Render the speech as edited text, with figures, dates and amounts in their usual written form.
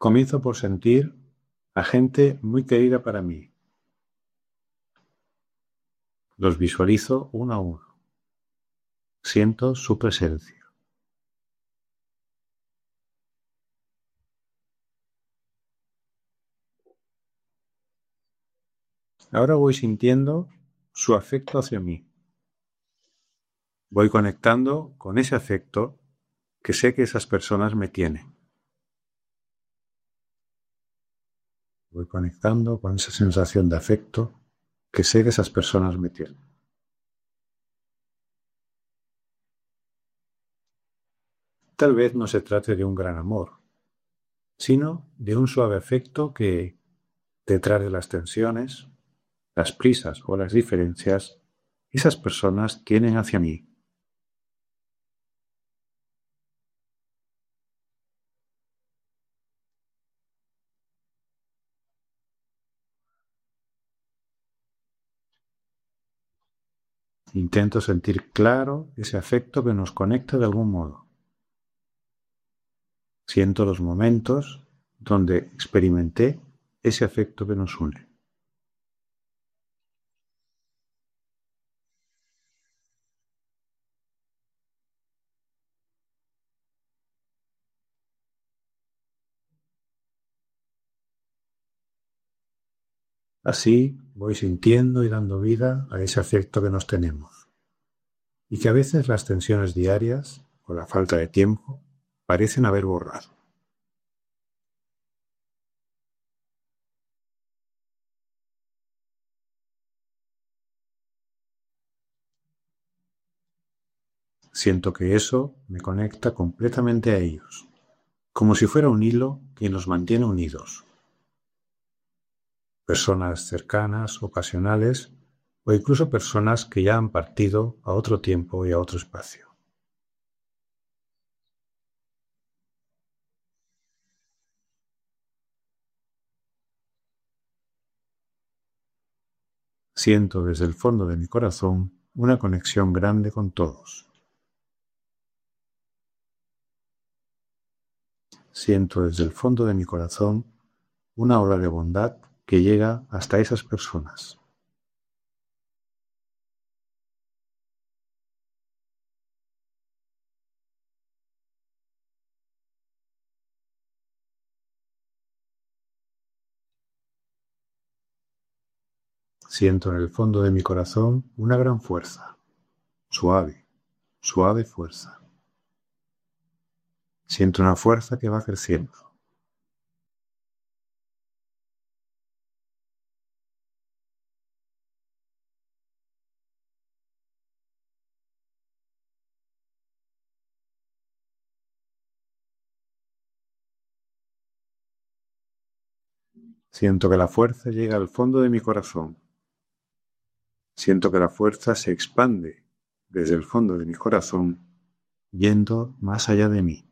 Comienzo por sentir a gente muy querida para mí. Los visualizo uno a uno. Siento su presencia. Ahora voy sintiendo su afecto hacia mí. Voy conectando con ese afecto que sé que esas personas me tienen. Voy conectando con esa sensación de afecto que sé que esas personas me tienen. Tal vez no se trate de un gran amor, sino de un suave afecto que, detrás de las tensiones, las prisas o las diferencias, esas personas tienen hacia mí. Intento sentir claro ese afecto que nos conecta de algún modo. Siento los momentos donde experimenté ese afecto que nos une. Así voy sintiendo y dando vida a ese afecto que nos tenemos. Y que a veces las tensiones diarias o la falta de tiempo parecen haber borrado. Siento que eso me conecta completamente a ellos, como si fuera un hilo que nos mantiene unidos. Personas cercanas, ocasionales, o incluso personas que ya han partido a otro tiempo y a otro espacio. Siento desde el fondo de mi corazón una conexión grande con todos. Siento desde el fondo de mi corazón una ola de bondad que llega hasta esas personas. Siento en el fondo de mi corazón una gran fuerza, suave, suave fuerza. Siento una fuerza que va creciendo. Siento que la fuerza llega al fondo de mi corazón. Siento que la fuerza se expande desde el fondo de mi corazón, yendo más allá de mí.